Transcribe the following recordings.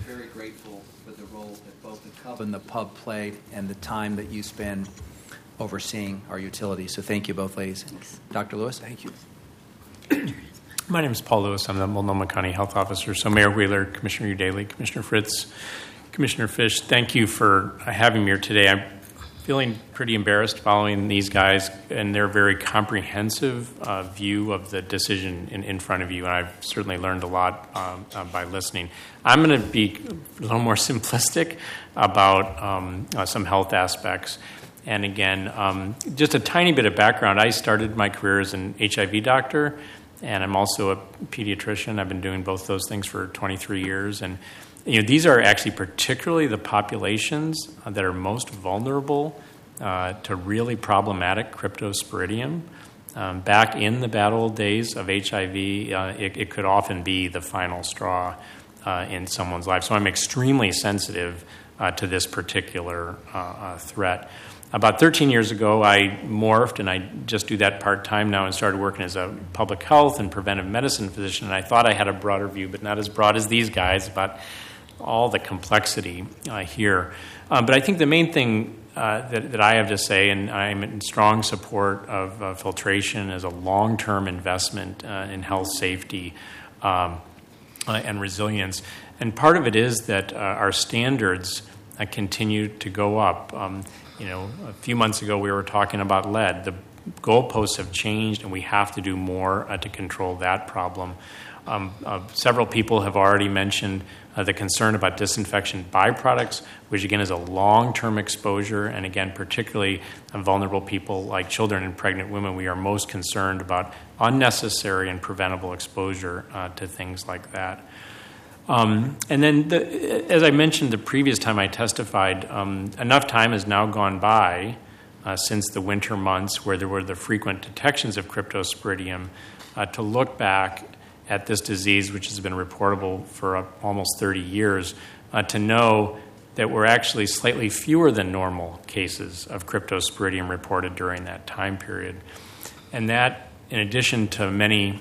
very grateful for the role that both the CUB and the PUB play and the time that you spend overseeing our utilities. So thank you both, ladies. Thanks. Dr. Lewis? Thank you. My name is Paul Lewis. I'm the Multnomah County Health Officer. So Mayor Wheeler, Commissioner Daly, Commissioner Fritz, Commissioner Fish, thank you for having me here today. I'm feeling pretty embarrassed following these guys and their very comprehensive view of the decision in front of you, and I've certainly learned a lot by listening. I'm going to be a little more simplistic about some health aspects. And again, just a tiny bit of background. I started my career as an HIV doctor, and I'm also a pediatrician. I've been doing both those things for 23 years. And these are actually particularly the populations that are most vulnerable to really problematic cryptosporidium. Back in the bad old days of HIV, it could often be the final straw in someone's life. So I'm extremely sensitive to this particular threat. About 13 years ago, I morphed, and I just do that part-time now, and started working as a public health and preventive medicine physician. And I thought I had a broader view, but not as broad as these guys, about all the complexity here. But I think the main thing that I have to say, and I'm in strong support of filtration as a long-term investment in health safety and resilience. And part of it is that our standards continue to go up. A few months ago we were talking about lead. The goalposts have changed, and we have to do more to control that problem. Several people have already mentioned the concern about disinfection byproducts, which again is a long-term exposure, and again, particularly vulnerable people like children and pregnant women. We are most concerned about unnecessary and preventable exposure to things like that. And then, as I mentioned the previous time I testified, enough time has now gone by since the winter months where there were the frequent detections of cryptosporidium to look back at this disease, which has been reportable for almost 30 years, to know that we're actually slightly fewer than normal cases of cryptosporidium reported during that time period. And that, in addition to many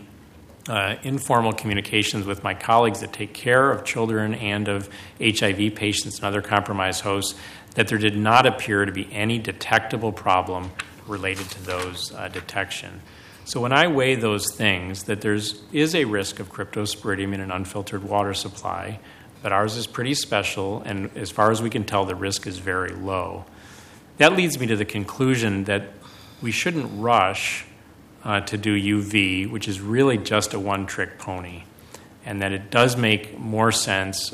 informal communications with my colleagues that take care of children and of HIV patients and other compromised hosts, that there did not appear to be any detectable problem related to those detection. So when I weigh those things, that there is a risk of cryptosporidium in an unfiltered water supply, but ours is pretty special, and as far as we can tell, the risk is very low. That leads me to the conclusion that we shouldn't rush to do UV, which is really just a one-trick pony, and that it does make more sense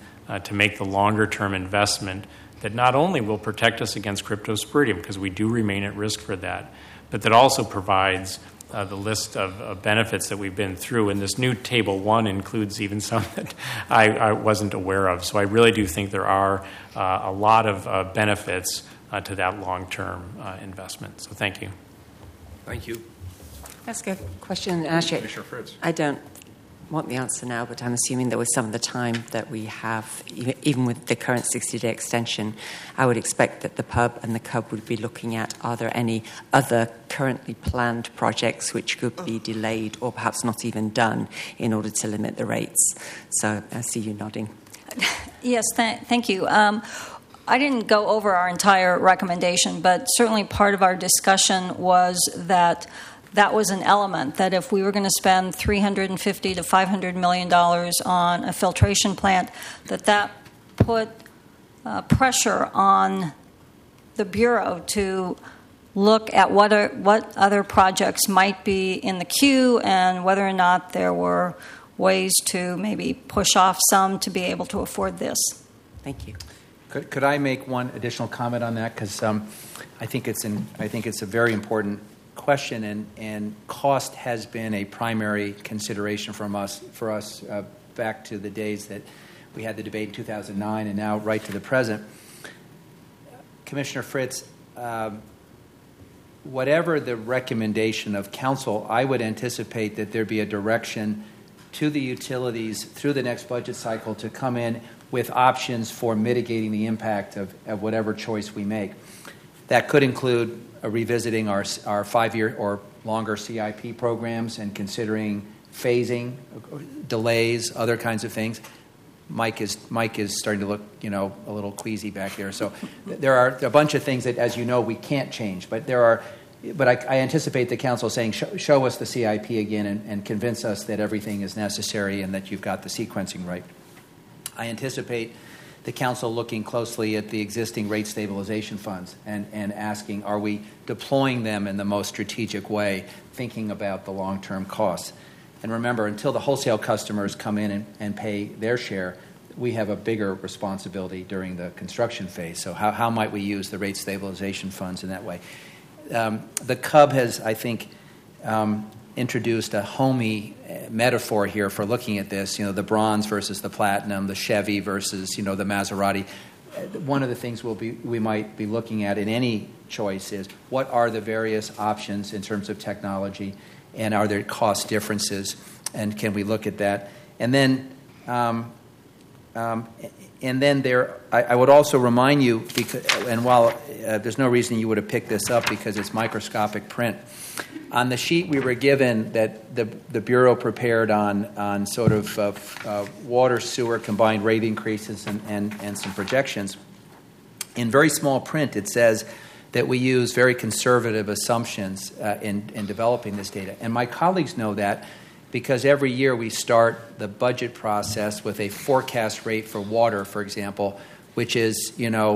to make the longer-term investment that not only will protect us against cryptosporidium, because we do remain at risk for that, but that also provides the list of benefits that we've been through. And this new Table 1 includes even some that I wasn't aware of. So I really do think there are a lot of benefits to that long-term investment. So thank you. Thank you. Ask a question. Actually, Commissioner Fritz. I don't want the answer now, but I'm assuming that with some of the time that we have, even with the current 60-day extension, I would expect that the PUB and the CUB would be looking at, are there any other currently planned projects which could be delayed or perhaps not even done in order to limit the rates? So I see you nodding. Yes, thank you. I didn't go over our entire recommendation, but certainly part of our discussion was that was an element, that if we were going to spend $350 to $500 million on a filtration plant, that put pressure on the Bureau to look at what other projects might be in the queue and whether or not there were ways to maybe push off some to be able to afford this. Thank you. Could I make one additional comment on that? Because I think it's a very important question, and cost has been a primary consideration for us back to the days that we had the debate in 2009 and now right to the present. Commissioner Fritz, whatever the recommendation of council, I would anticipate that there be a direction to the utilities through the next budget cycle to come in with options for mitigating the impact of whatever choice we make. That could include revisiting our 5-year or longer CIP programs and considering phasing, delays, other kinds of things. Mike is starting to look, a little queasy back there. So there are a bunch of things that, as you know, we can't change. But I anticipate the council saying, show us the CIP again and convince us that everything is necessary and that you've got the sequencing right. I anticipate the council looking closely at the existing rate stabilization funds and asking, are we deploying them in the most strategic way, thinking about the long-term costs? And remember, until the wholesale customers come in and pay their share, we have a bigger responsibility during the construction phase. So how might we use the rate stabilization funds in that way? The CUB has, I think, introduced a homey metaphor here for looking at this, the bronze versus the platinum, the Chevy versus, the Maserati. One of the things we might be looking at in any choice is what are the various options in terms of technology, and are there cost differences, and can we look at that? And then I would also remind you, and while there's no reason you would have picked this up because it's microscopic print, on the sheet we were given that the Bureau prepared on sort of water sewer combined rate increases and some projections, in very small print it says that we use very conservative assumptions in developing this data. And my colleagues know that because every year we start the budget process with a forecast rate for water, for example, which is,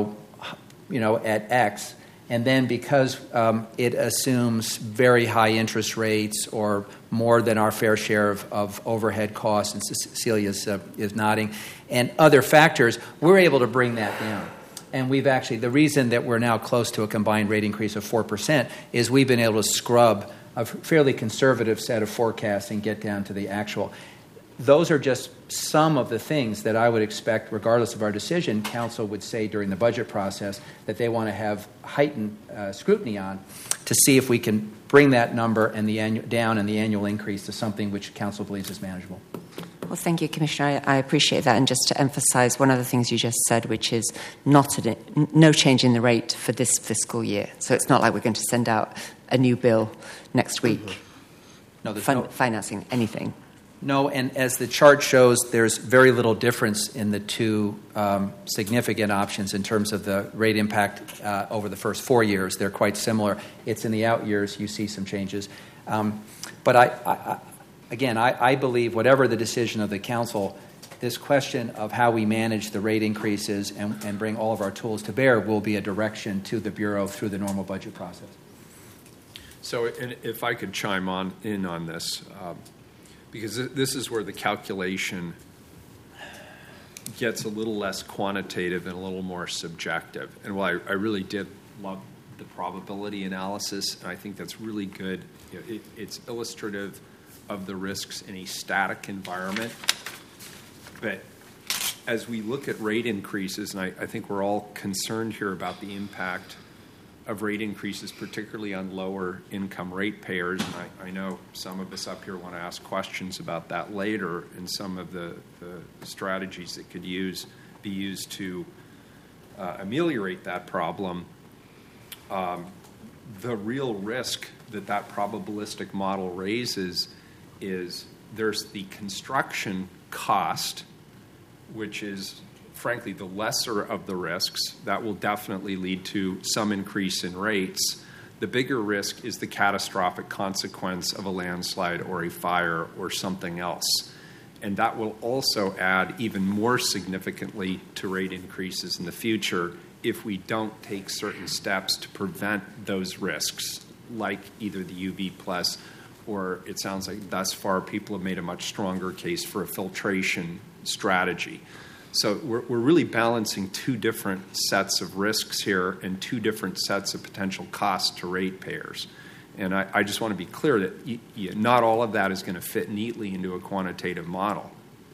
at X. And then because it assumes very high interest rates or more than our fair share of overhead costs, and Cecilia is nodding, and other factors, we're able to bring that down. And we've actually, the reason that we're now close to a combined rate increase of 4% is we've been able to scrub a fairly conservative set of forecasts and get down to the actual. Those are just some of the things that I would expect, regardless of our decision, Council would say during the budget process that they want to have heightened scrutiny on to see if we can bring that number and down and the annual increase to something which Council believes is manageable. Well, thank you, Commissioner. I appreciate that. And just to emphasise one of the things you just said, which is no change in the rate for this fiscal year. So it's not like we're going to send out a new bill next week financing anything. No, and as the chart shows, there's very little difference in the two significant options in terms of the rate impact over the first 4 years. They're quite similar. It's in the out years you see some changes. But I believe whatever the decision of the Council, this question of how we manage the rate increases and bring all of our tools to bear will be a direction to the Bureau through the normal budget process. So if I could chime in on this, because this is where the calculation gets a little less quantitative and a little more subjective. And while I really did love the probability analysis, and I think that's really good, it's illustrative of the risks in a static environment. But as we look at rate increases, and I think we're all concerned here about the impact of rate increases, particularly on lower income ratepayers, and I know some of us up here want to ask questions about that later, and some of the strategies that could be used to ameliorate that problem. The real risk that probabilistic model raises is there's the construction cost, which is frankly the lesser of the risks. That will definitely lead to some increase in rates. The bigger risk is the catastrophic consequence of a landslide or a fire or something else. And that will also add even more significantly to rate increases in the future if we don't take certain steps to prevent those risks, like either the UV plus, or it sounds like thus far people have made a much stronger case for a filtration strategy. So we're really balancing two different sets of risks here and two different sets of potential costs to ratepayers. And I just want to be clear that not all of that is going to fit neatly into a quantitative model.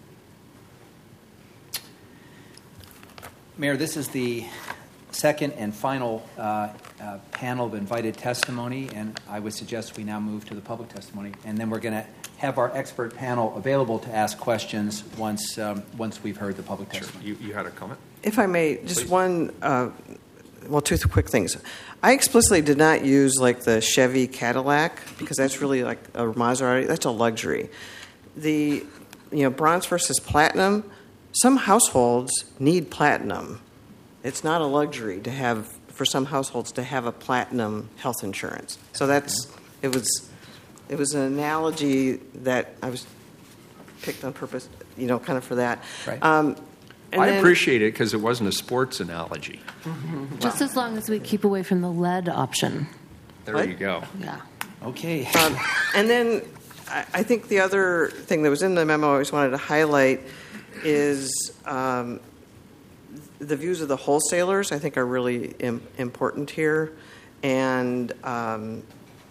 Mayor, this is the second and final panel of invited testimony, and I would suggest we now move to the public testimony. And then we're going to have our expert panel available to ask questions once we've heard the public testimony. Sure. You had a comment? If I may, just Please. one, two quick things. I explicitly did not use like the Chevy Cadillac because that's really like a Maserati. That's a luxury. The bronze versus platinum, some households need platinum. It's not a luxury to have, for some households, to have a platinum health insurance. So it was an analogy that I was picked on purpose, kind of for that. Right. I appreciate it because it wasn't a sports analogy. Just as long as we keep away from the lead option. There What? you go. Yeah. Okay. And then I think the other thing that was in the memo I always wanted to highlight is the views of the wholesalers, I think, are really important here. And I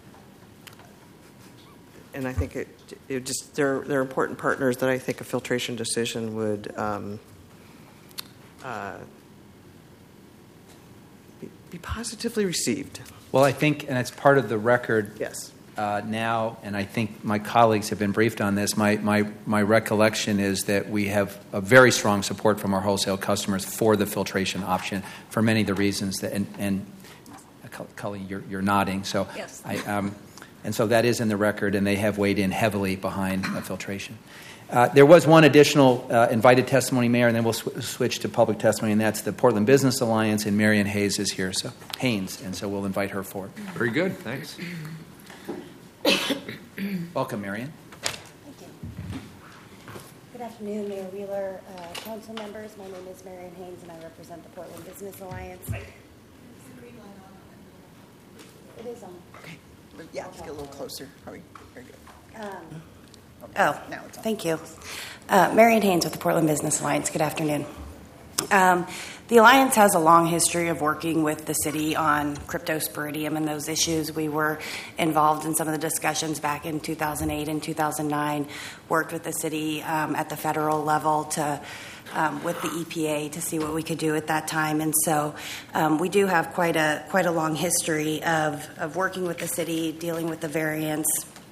think it just they're important partners that I think a filtration decision would be positively received. Well, I think, and it's part of the record Yes. now, and I think my colleagues have been briefed on this. My recollection is that we have a very strong support from our wholesale customers for the filtration option for many of the reasons that, and Cully, you're nodding. So Yes. and so that is in the record, and they have weighed in heavily behind filtration. There was one additional invited testimony, Mayor, and then we'll switch to public testimony, and that's the Portland Business Alliance, and Marion Hayes is here, so Haynes, and so we'll invite her forward. Very good. Thanks. Welcome, Marion. Thank you. Good afternoon, Mayor Wheeler, council members. My name is Marion Haynes, and I represent the Portland Business Alliance. It is on. Okay. Yeah, let's get a little closer. Probably very good. Now it's on. Thank you. Marion Haynes with the Portland Business Alliance. Good afternoon. The Alliance has a long history of working with the city on cryptosporidium and those issues. We were involved in some of the discussions back in 2008 and 2009, worked with the city at the federal level to with the EPA to see what we could do at that time. And so we do have quite a long history of working with the city, dealing with the variants.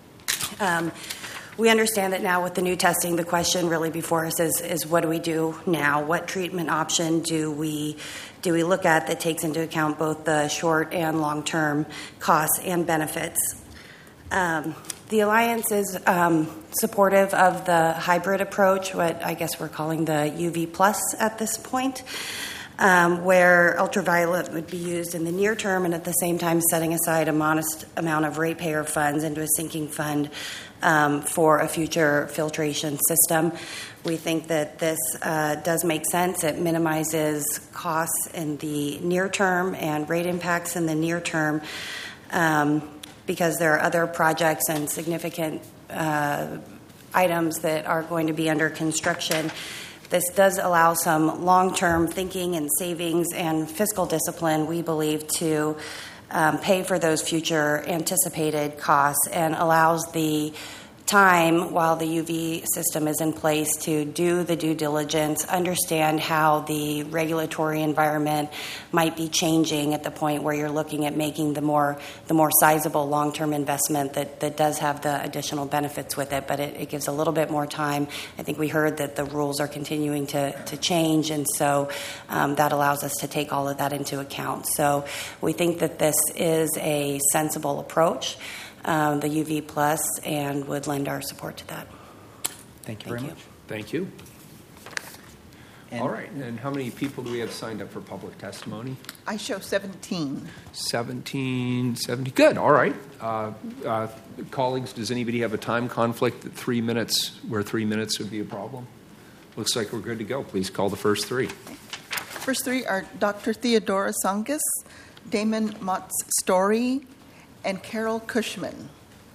We understand that now with the new testing, the question really before us is what do we do now? What treatment option do we look at that takes into account both the short and long-term costs and benefits? The Alliance is supportive of the hybrid approach, what I guess we're calling the UV plus at this point, where ultraviolet would be used in the near term and at the same time setting aside a modest amount of ratepayer funds into a sinking fund for a future filtration system. We think that this does make sense. It minimizes costs in the near term and rate impacts in the near term because there are other projects and significant items that are going to be under construction. This does allow some long-term thinking and savings and fiscal discipline, we believe, to pay for those future anticipated costs and allows the time while the UV system is in place to do the due diligence, understand how the regulatory environment might be changing at the point where you're looking at making the more sizable long-term investment that does have the additional benefits with it, but it gives a little bit more time. I think we heard that the rules are continuing to change, and so that allows us to take all of that into account. So we think that this is a sensible approach, the UV plus, and would lend our support to that. Thank you very much. Thank you. And- All right. And how many people do we have signed up for public testimony? I show 17. 70. Good. All right. Colleagues, does anybody have a time conflict that 3 minutes, where 3 minutes would be a problem? Looks like we're good to go. Please call the first three. First three are Dr. Theodora Tsongas, Damon Motz-Story, and Carol Cushman.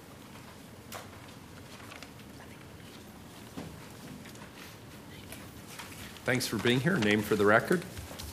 Thanks for being here. Name for the record.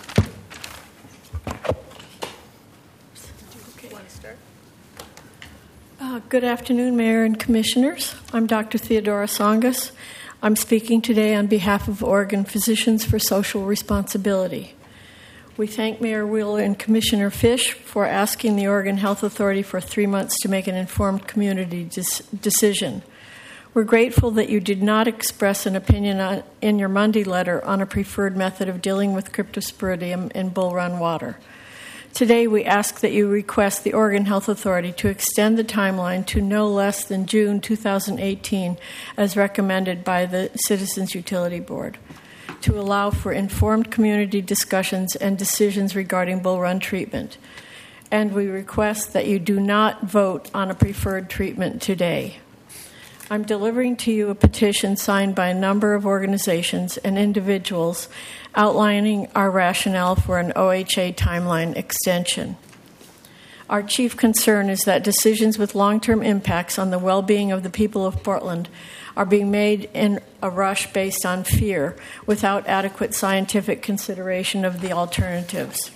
Good afternoon, Mayor and Commissioners. I'm Dr. Theodora Tsongas. I'm speaking today on behalf of Oregon Physicians for Social Responsibility. We thank Mayor Wheeler and Commissioner Fish for asking the Oregon Health Authority for 3 months to make an informed community decision. We're grateful that you did not express an opinion in your Monday letter on a preferred method of dealing with cryptosporidium in Bull Run water. Today, we ask that you request the Oregon Health Authority to extend the timeline to no less than June 2018, as recommended by the Citizens Utility Board. to allow for informed community discussions and decisions regarding Bull Run treatment. And we request that you do not vote on a preferred treatment today. I'm delivering to you a petition signed by a number of organizations and individuals outlining our rationale for an OHA timeline extension. Our chief concern is that decisions with long-term impacts on the well-being of the people of Portland are being made in a rush based on fear without adequate scientific consideration of the alternatives.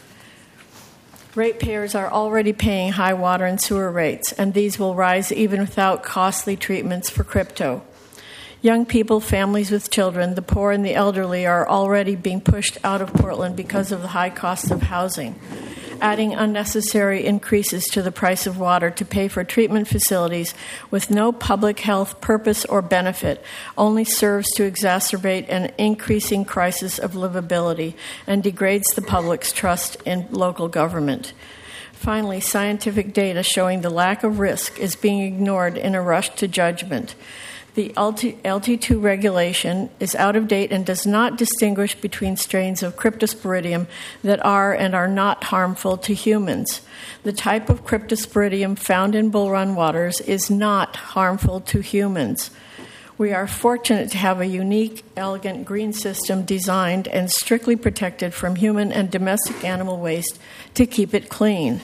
Ratepayers are already paying high water and sewer rates, and these will rise even without costly treatments for crypto. Young people, families with children, the poor, and the elderly are already being pushed out of Portland because of the high cost of housing. Adding unnecessary increases to the price of water to pay for treatment facilities with no public health purpose or benefit only serves to exacerbate an increasing crisis of livability and degrades the public's trust in local government. Finally, scientific data showing the lack of risk is being ignored in a rush to judgment. The LT2 regulation is out of date and does not distinguish between strains of Cryptosporidium that are and are not harmful to humans. The type of Cryptosporidium found in Bull Run waters is not harmful to humans. We are fortunate to have a unique, elegant green system designed and strictly protected from human and domestic animal waste to keep it clean.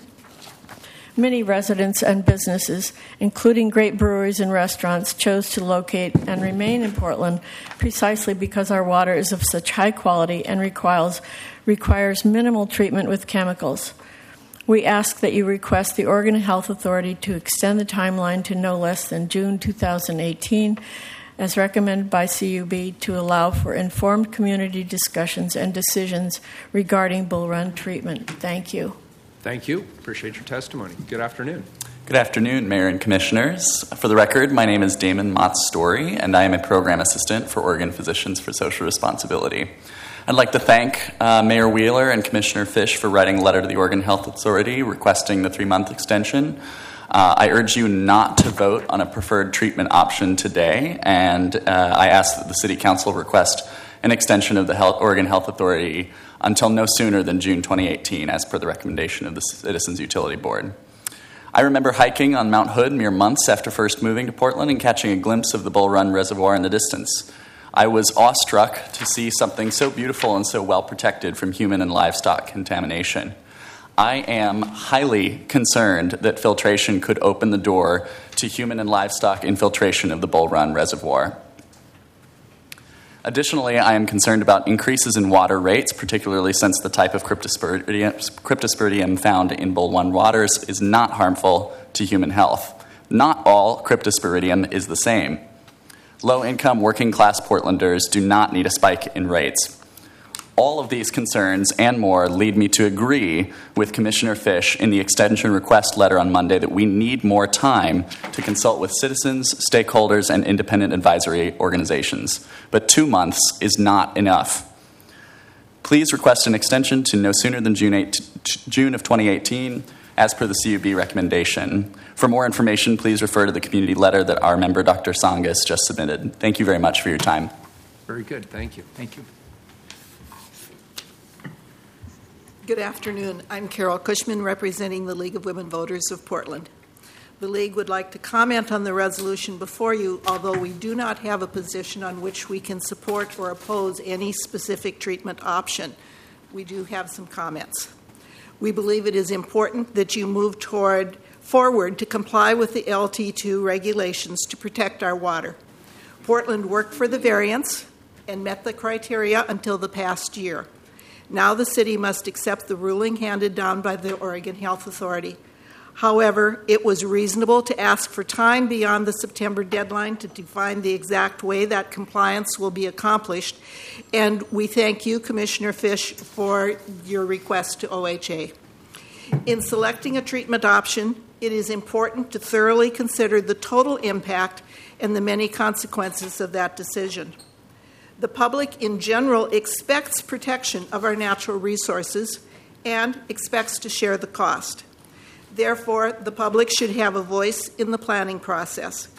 Many residents and businesses, including great breweries and restaurants, chose to locate and remain in Portland precisely because our water is of such high quality and requires minimal treatment with chemicals. We ask that you request the Oregon Health Authority to extend the timeline to no less than June 2018, as recommended by CUB, to allow for informed community discussions and decisions regarding Bull Run treatment. Thank you. Thank you. Appreciate your testimony. Good afternoon. Good afternoon, Mayor and Commissioners. For the record, my name is Damon Mott-Story, and I am a program assistant for Oregon Physicians for Social Responsibility. I'd like to thank Mayor Wheeler and Commissioner Fish for writing a letter to the Oregon Health Authority requesting the 3-month extension. I urge you not to vote on a preferred treatment option today, and I ask that the City Council request an extension of the Oregon Health Authority until no sooner than June 2018, as per the recommendation of the Citizens Utility Board. I remember hiking on Mount Hood mere months after first moving to Portland and catching a glimpse of the Bull Run Reservoir in the distance. I was awestruck to see something so beautiful and so well protected from human and livestock contamination. I am highly concerned that filtration could open the door to human and livestock infiltration of the Bull Run Reservoir. Additionally, I am concerned about increases in water rates, particularly since the type of Cryptosporidium found in Bull Run waters is not harmful to human health. Not all Cryptosporidium is the same. Low-income, working-class Portlanders do not need a spike in rates. All of these concerns and more lead me to agree with Commissioner Fish in the extension request letter on Monday that we need more time to consult with citizens, stakeholders, and independent advisory organizations. But 2 months is not enough. Please request an extension to no sooner than June of 2018, as per the CUB recommendation. For more information, please refer to the community letter that our member, Dr. Tsongas, just submitted. Thank you very much for your time. Very good. Thank you. Thank you. Good afternoon. I'm Carol Cushman, representing the League of Women Voters of Portland. The League would like to comment on the resolution before you, although we do not have a position on which we can support or oppose any specific treatment option. We do have some comments. We believe it is important that you move forward to comply with the LT2 regulations to protect our water. Portland worked for the variance and met the criteria until the past year. Now the city must accept the ruling handed down by the Oregon Health Authority. However, it was reasonable to ask for time beyond the September deadline to define the exact way that compliance will be accomplished, and we thank you, Commissioner Fish, for your request to OHA. In selecting a treatment option, it is important to thoroughly consider the total impact and the many consequences of that decision. The public in general expects protection of our natural resources and expects to share the cost. Therefore, the public should have a voice in the planning process.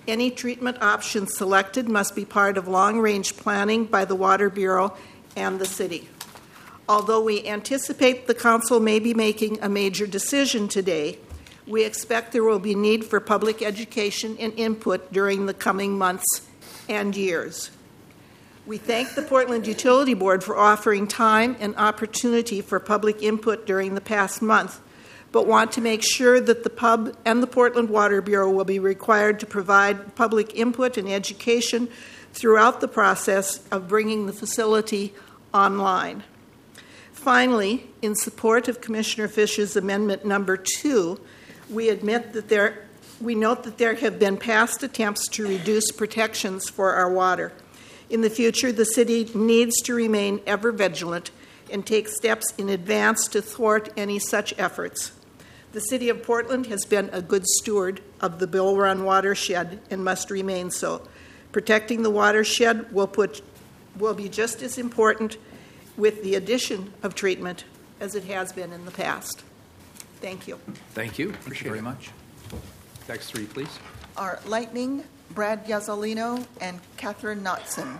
Any treatment option selected must be part of long-range planning by the Water Bureau and the city. Although we anticipate the council may be making a major decision today, we expect there will be need for public education and input during the coming months and years. We thank the Portland Utility Board for offering time and opportunity for public input during the past month, but want to make sure that the pub and the Portland Water Bureau will be required to provide public input and education throughout the process of bringing the facility online. Finally, in support of Commissioner Fish's amendment number 2, we note that there have been past attempts to reduce protections for our water. In the future, the city needs to remain ever vigilant and take steps in advance to thwart any such efforts. The City of Portland has been a good steward of the Bull Run watershed and must remain so. Protecting the watershed will be just as important with the addition of treatment as it has been in the past. Thank you. Thank you. Thank you very much. Next 3, please. Are Lightning, Brad Yazzolino, and Catherine Knotson.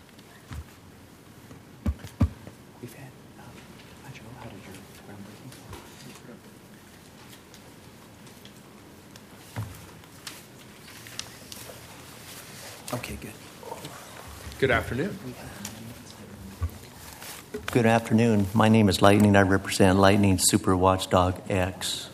We've had, Joe, how did your groundbreaking go? Okay, good. Good afternoon. Good afternoon. My name is Lightning. I represent Lightning Super Watchdog X.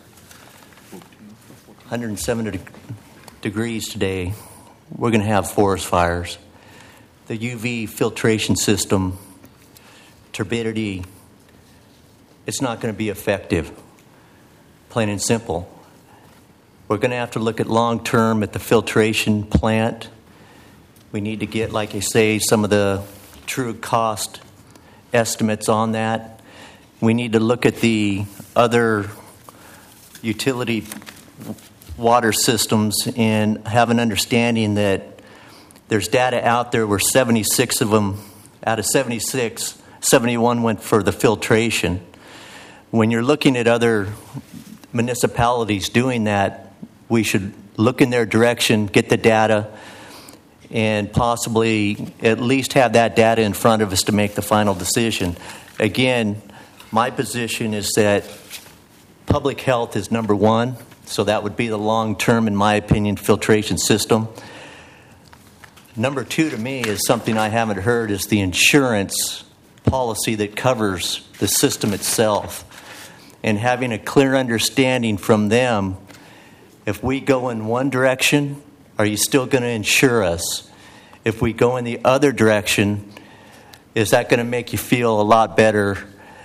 107 degrees today. We're going to have forest fires. The UV filtration system, turbidity, it's not going to be effective. Plain and simple. We're going to have to look at long-term at the filtration plant. We need to get, like I say, some of the true cost estimates on that. We need to look at the other utility water systems and have an understanding that there's data out there where 76 of them, out of 76, 71 went for the filtration. When you're looking at other municipalities doing that, we should look in their direction, get the data, and possibly at least have that data in front of us to make the final decision. Again, my position is that public health is number one, so that would be the long-term, in my opinion, filtration system. Number two to me is something I haven't heard is the insurance policy that covers the system itself, and having a clear understanding from them, if we go in one direction, are you still going to insure us? If we go in the other direction, is that going to make you feel a lot better?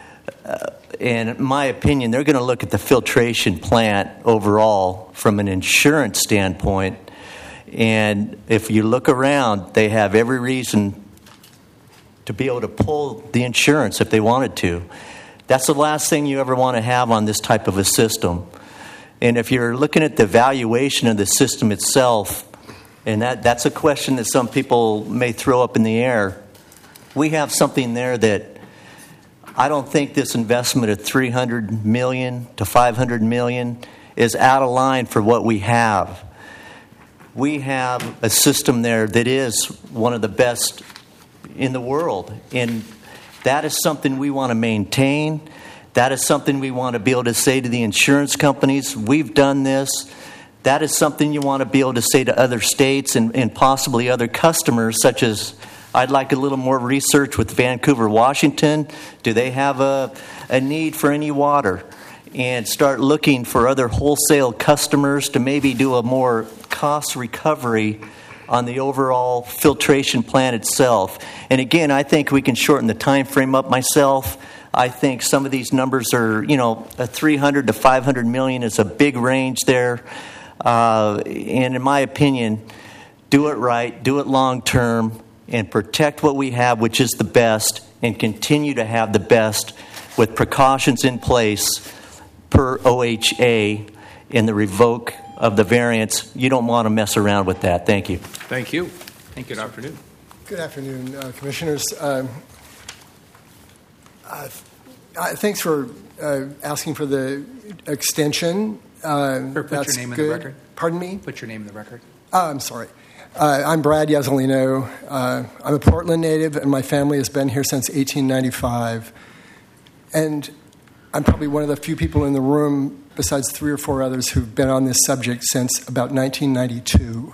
And in my opinion, they're going to look at the filtration plant overall from an insurance standpoint. And if you look around, they have every reason to be able to pull the insurance if they wanted to. That's the last thing you ever want to have on this type of a system. And if you're looking at the valuation of the system itself, and that's a question that some people may throw up in the air, we have something there that I don't think this investment of $300 million to $500 million is out of line for what we have. We have a system there that is one of the best in the world, and that is something we want to maintain. That is something we want to be able to say to the insurance companies, we've done this. That is something you want to be able to say to other states and possibly other customers, such as I'd like a little more research with Vancouver, Washington. Do they have a need for any water? And start looking for other wholesale customers to maybe do a more cost recovery on the overall filtration plant itself. And again, I think we can shorten the time frame up myself. I think some of these numbers are, a 300 to 500 million is a big range there. And in my opinion, do it right, do it long term, and protect what we have, which is the best, and continue to have the best with precautions in place per OHA in the revoke of the variance. You don't want to mess around with that. Thank you. Thank you. Good afternoon. Good afternoon, Commissioners. Thanks for asking for the extension. Put your name in the record. Pardon me? Put your name in the record. I'm sorry. I'm Brad Yazzolino. I'm a Portland native, and my family has been here since 1895. And I'm probably one of the few people in the room, besides 3 or 4 others, who've been on this subject since about 1992.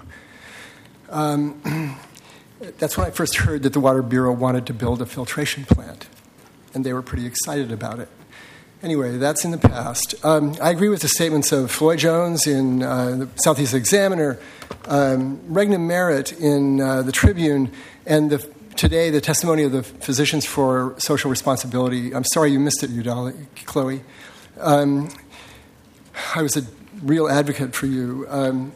That's when I first heard that the Water Bureau wanted to build a filtration plant, and they were pretty excited about it. Anyway, that's in the past. I agree with the statements of Floyd Jones in the Southeast Examiner, Regna Merritt in the Tribune, and today the testimony of the Physicians for Social Responsibility. I'm sorry you missed it, Chloe. I was a real advocate for you.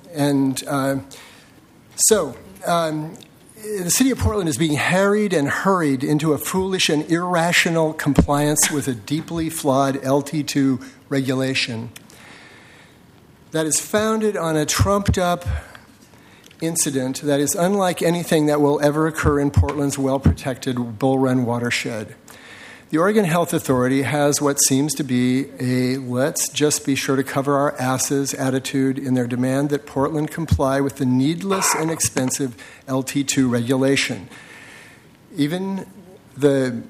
The city of Portland is being harried and hurried into a foolish and irrational compliance with a deeply flawed LT2 regulation that is founded on a trumped-up incident that is unlike anything that will ever occur in Portland's well-protected Bull Run watershed. The Oregon Health Authority has what seems to be a let's just be sure to cover our asses attitude in their demand that Portland comply with the needless and expensive LT2 regulation. Even the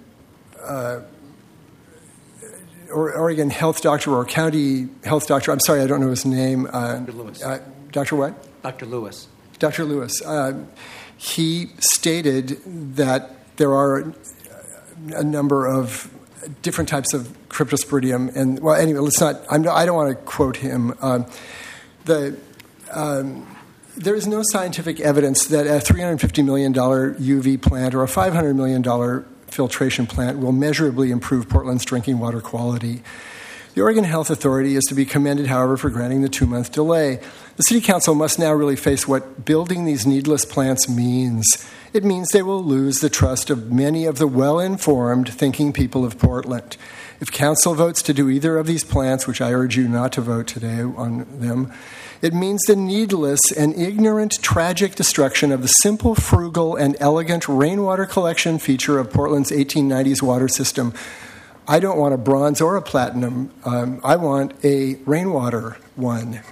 Oregon health doctor or county health doctor, I'm sorry, I don't know his name. Dr. Lewis. Dr. what? Dr. Lewis. Dr. Lewis. He stated that there are a number of different types of cryptosporidium, and well, anyway, I don't want to quote him. There is no scientific evidence that a $350 million UV plant or a $500 million filtration plant will measurably improve Portland's drinking water quality. The Oregon Health Authority is to be commended, however, for granting the 2-month delay. The City Council must now really face what building these needless plants means. It means they will lose the trust of many of the well-informed, thinking people of Portland. If Council votes to do either of these plants, which I urge you not to vote today on them, it means the needless and ignorant, tragic destruction of the simple, frugal, and elegant rainwater collection feature of Portland's 1890s water system. I don't want a bronze or a platinum. I want a rainwater one.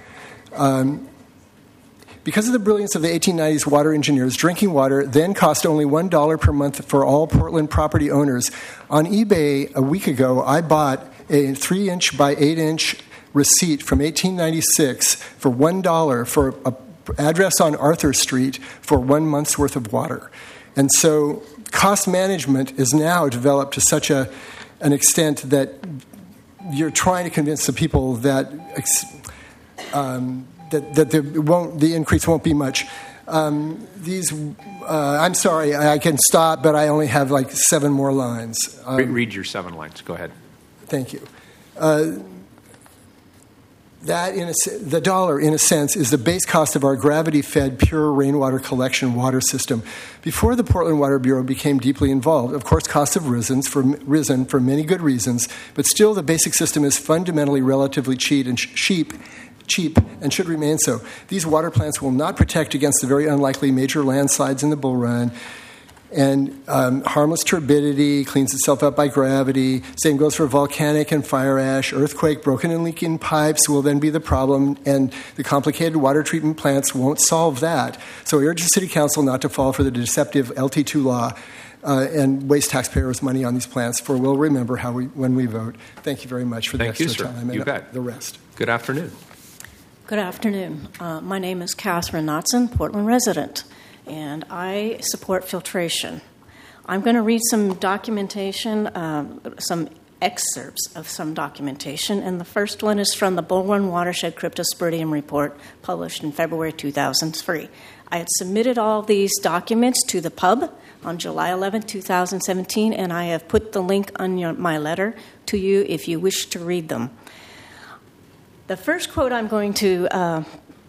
Because of the brilliance of the 1890s water engineers, drinking water then cost only $1 per month for all Portland property owners. On eBay a week ago, I bought a 3-inch by 8-inch receipt from 1896 for $1 for an address on Arthur Street for 1 month's worth of water. And so cost management is now developed to such an extent that you're trying to convince the people that the increase won't be much. I'm sorry, I can stop, but I only have like 7 more lines. Read your 7 lines. Go ahead. Thank you. The dollar, in a sense, is the base cost of our gravity-fed, pure rainwater collection water system. Before the Portland Water Bureau became deeply involved, of course, costs have risen for many good reasons, but still the basic system is fundamentally relatively cheap and should remain so. These water plants will not protect against the very unlikely major landslides in the Bull Run, and harmless turbidity cleans itself up by gravity. Same goes for volcanic and fire ash. Earthquake, broken and leaking pipes will then be the problem, and the complicated water treatment plants won't solve that. So we urge the City Council not to fall for the deceptive LT2 law and waste taxpayers' money on these plants, for we'll remember when we vote. Thank you very much for the extra time and the rest. Good afternoon. Good afternoon. My name is Catherine Knotson, Portland resident, and I support filtration. I'm going to read some documentation, some excerpts of some documentation, and the first one is from the Bull Run Watershed Cryptosporidium Report published in February 2003. I had submitted all these documents to the pub on July 11, 2017, and I have put the link on my letter to you if you wish to read them. The first quote I'm going to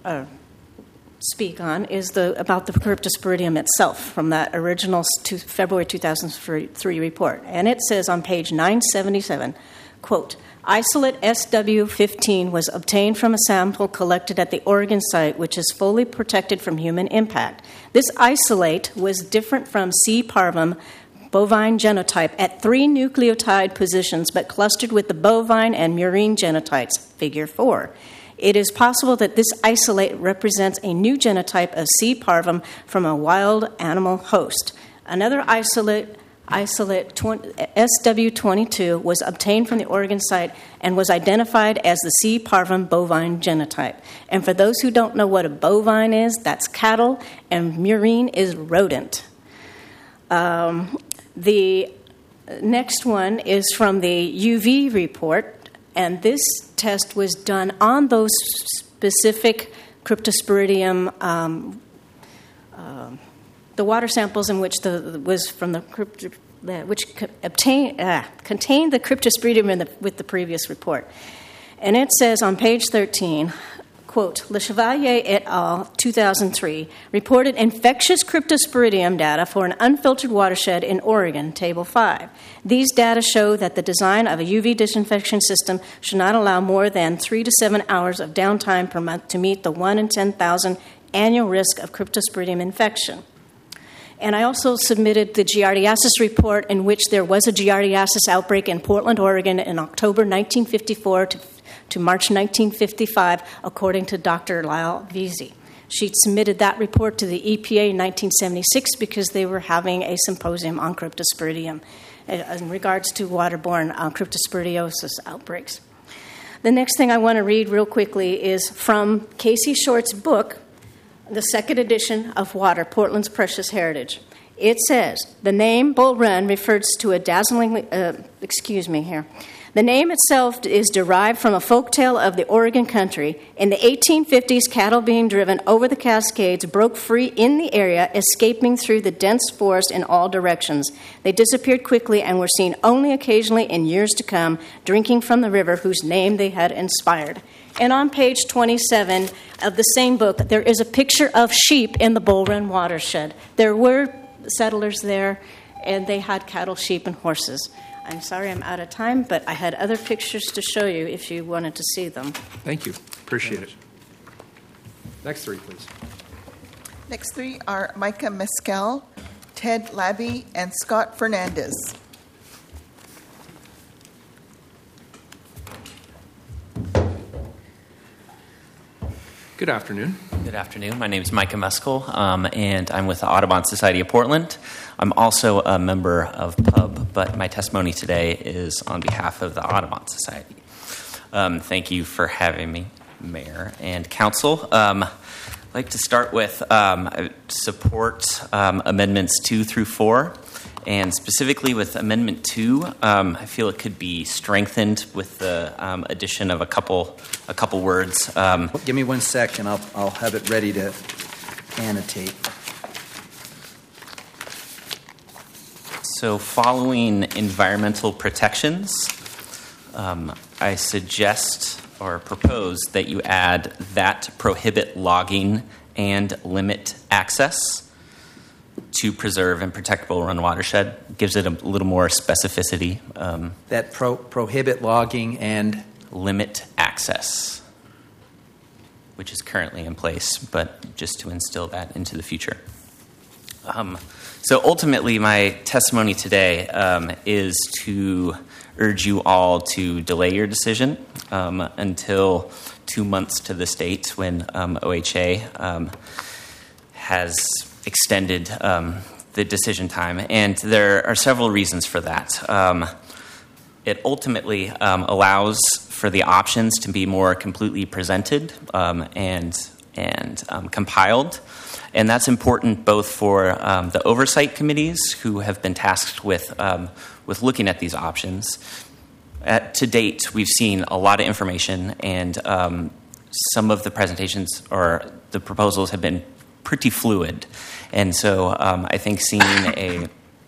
speak on is about the cryptosporidium itself from that original February 2003 report. And it says on page 977, quote, isolate SW15 was obtained from a sample collected at the Oregon site, which is fully protected from human impact. This isolate was different from C. parvum bovine genotype at 3 nucleotide positions, but clustered with the bovine and murine genotypes, figure 4. It is possible that this isolate represents a new genotype of C. parvum from a wild animal host. Another isolate SW22 was obtained from the Oregon site and was identified as the C. parvum bovine genotype. And for those who don't know what a bovine is, that's cattle, and murine is rodent. The next one is from the UV report, and this test was done on those specific Cryptosporidium, the water samples in which contained the Cryptosporidium with the previous report. And it says on page 13, quote, Le Chevalier et al., 2003, reported infectious Cryptosporidium data for an unfiltered watershed in Oregon, Table 5. These data show that the design of a UV disinfection system should not allow more than 3 to 7 hours of downtime per month to meet the 1 in 10,000 annual risk of Cryptosporidium infection. And I also submitted the Giardiasis report, in which there was a Giardiasis outbreak in Portland, Oregon in October 1954 to March 1955, according to Dr. Lyle Veazey. She submitted that report to the EPA in 1976 because they were having a symposium on Cryptosporidium in regards to waterborne cryptosporidiosis outbreaks. The next thing I want to read real quickly is from Casey Short's book, the second edition of Water, Portland's Precious Heritage. It says, the name Bull Run refers to a dazzling, The name itself is derived from a folktale of the Oregon country. In the 1850s, cattle being driven over the Cascades broke free in the area, escaping through the dense forest in all directions. They disappeared quickly and were seen only occasionally in years to come, drinking from the river whose name they had inspired. And on page 27 of the same book, there is a picture of sheep in the Bull Run watershed. There were settlers there, and they had cattle, sheep, and horses. I'm sorry I'm out of time, but I had other pictures to show you if you wanted to see them. Thank you. Appreciate it. Next three, please. Next three are Micah Mescal, Ted Labby, and Scott Fernandez. Good afternoon. Good afternoon. My name is Micah Mescal, and I'm with the Audubon Society of Portland. I'm also a member of PUB, but my testimony today is on behalf of the Audubon Society. Thank you for having me, Mayor and Council. I'd like to start with support Amendments 2 through 4. And specifically with Amendment 2, I feel it could be strengthened with the addition of a couple words. Give me 1 sec, and I'll have it ready to annotate. So following environmental protections, I suggest or propose that you add that prohibit logging and limit access to preserve and protect Bull Run watershed. Gives it a little more specificity. That prohibit logging and limit access, which is currently in place, but just to instill that into the future. So ultimately, my testimony today is to urge you all to delay your decision until 2 months to this date when OHA has extended the decision time, and there are several reasons for that. It ultimately allows for the options to be more completely presented and compiled, and that's important both for the oversight committees who have been tasked with looking at these options. To date, we've seen a lot of information, and some of the presentations or the proposals have been pretty fluid, and so I think seeing a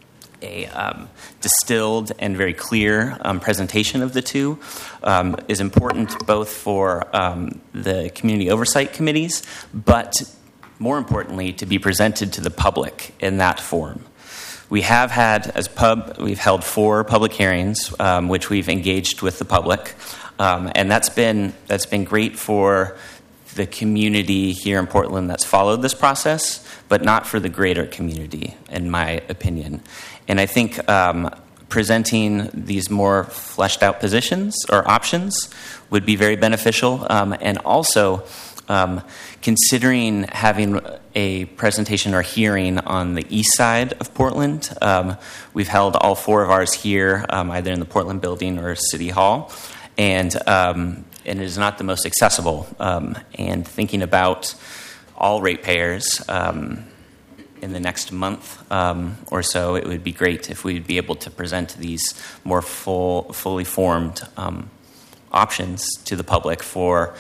distilled and very clear presentation of the two is important both for the community oversight committees, but more importantly, to be presented to the public in that form. We have had, as PUB, we've held 4 public hearings, which we've engaged with the public, and that's been great for the community here in Portland that's followed this process, but not for the greater community, in my opinion. And I think presenting these more fleshed out positions or options would be very beneficial, and also considering having a presentation or hearing on the east side of Portland. We've held all 4 of ours here, either in the Portland building or City Hall, and it is not the most accessible. And thinking about all ratepayers, in the next month or so, it would be great if we'd be able to present these more fully formed options to the public for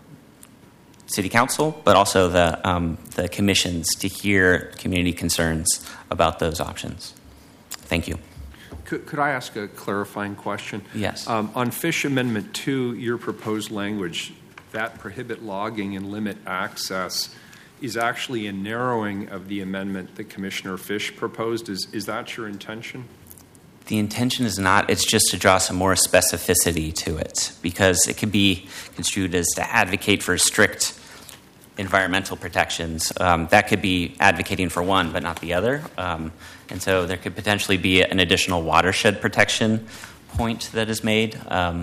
City Council, but also the commissions to hear community concerns about those options. Thank you. Could I ask a clarifying question? Yes. On Fish Amendment 2, your proposed language, that prohibit logging and limit access, is actually a narrowing of the amendment that Commissioner Fish proposed. Is that your intention? The intention is not. It's just to draw some more specificity to it, because it could be construed as to advocate for strict environmental protections. That could be advocating for one but not the other. And so there could potentially be an additional watershed protection point that is made. So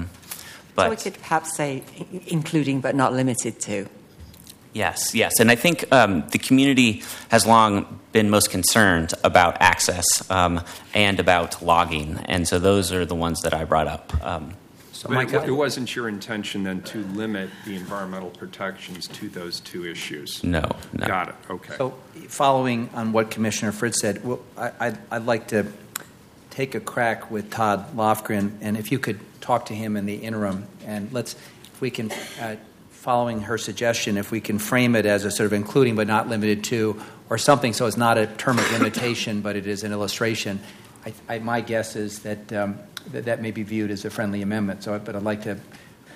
we could perhaps say including but not limited to. Yes. And I think the community has long been most concerned about access and about logging, and so those are the ones that I brought up. So it wasn't your intention then to limit the environmental protections to those 2 issues? No. Got it. Okay. So following on what Commissioner Fritz said, I'd like to take a crack with Todd Lofgren, and if you could talk to him in the interim, and if we can... following her suggestion, if we can frame it as a sort of including but not limited to, or something so it's not a term of limitation but it is an illustration, my guess is that that may be viewed as a friendly amendment. But I'd like to,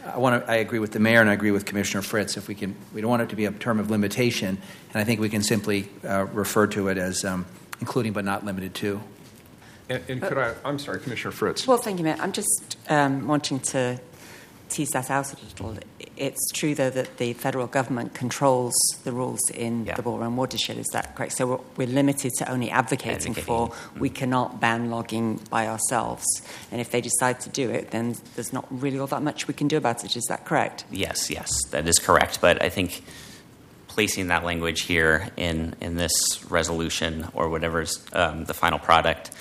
I agree with the mayor and I agree with Commissioner Fritz. If we don't want it to be a term of limitation, and I think we can simply refer to it as including but not limited to. And I'm sorry, Commissioner Fritz. Well, thank you, Mayor. I'm just wanting to tease that out a little. It's true, though, that the federal government controls the rules in the Bull Run watershed. Is that correct? So we're limited to only advocating for. We cannot ban logging by ourselves. And if they decide to do it, then there's not really all that much we can do about it. Is that correct? Yes, that is correct. But I think placing that language here in this resolution or whatever's the final product,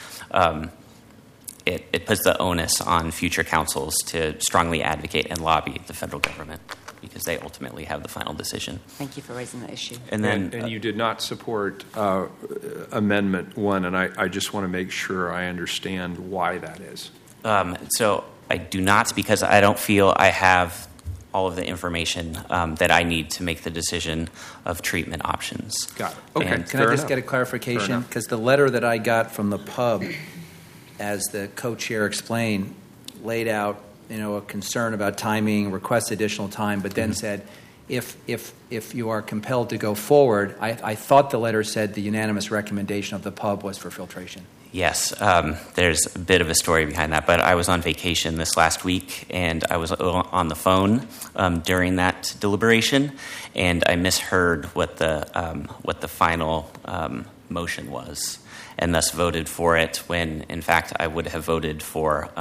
it puts the onus on future councils to strongly advocate and lobby the federal government because they ultimately have the final decision. Thank you for raising that issue. And you did not support Amendment 1, and I just want to make sure I understand why that is. So I do not, because I don't feel I have all of the information that I need to make the decision of treatment options. Got it. Okay. And can I just get a clarification? Because the letter that I got from the pub, as the co-chair explained, laid out a concern about timing, request additional time, but then said if you are compelled to go forward, I thought the letter said the unanimous recommendation of the pub was for filtration. Yes, there's a bit of a story behind that, but I was on vacation this last week, and I was on the phone during that deliberation, and I misheard what the final motion was, and thus voted for it when, in fact, I would have voted for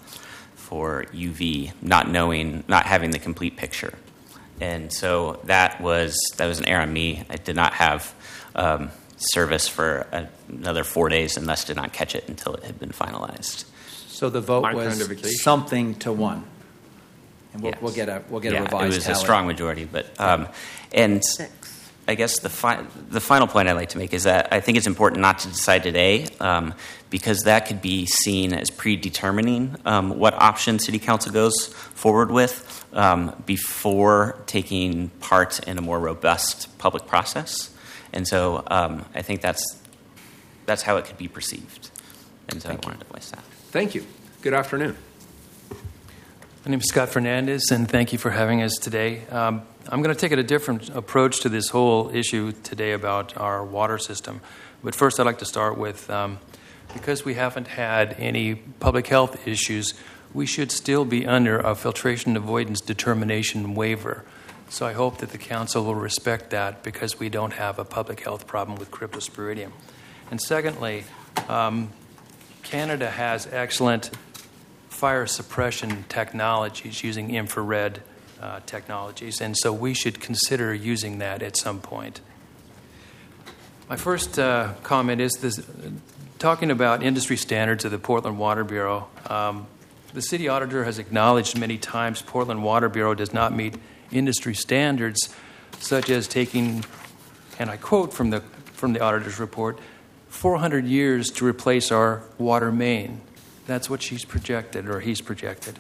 UV, not having the complete picture. And so that was an error on me. I did not have service for another 4 days and thus did not catch it until it had been finalized. So the vote was something to 1. And we'll get a revised tally. It was a strong majority, but and I guess the final point I'd like to make is that I think it's important not to decide today because that could be seen as predetermining what option City Council goes forward with before taking part in a more robust public process. And so I think that's how it could be perceived. And so I wanted to voice that. Thank you. Good afternoon. My name is Scott Fernandez, and thank you for having us today. I'm going to take a different approach to this whole issue today about our water system. But first, I'd like to start with, because we haven't had any public health issues, we should still be under a filtration avoidance determination waiver. So I hope that the council will respect that because we don't have a public health problem with cryptosporidium. And secondly, Canada has excellent fire suppression technologies using infrared technologies, and so we should consider using that at some point. My first comment is this, talking about industry standards of the Portland Water Bureau. The city auditor has acknowledged many times Portland Water Bureau does not meet industry standards, such as taking, and I quote from the auditor's report, 400 years to replace our water main. That's what she's projected, or he's projected.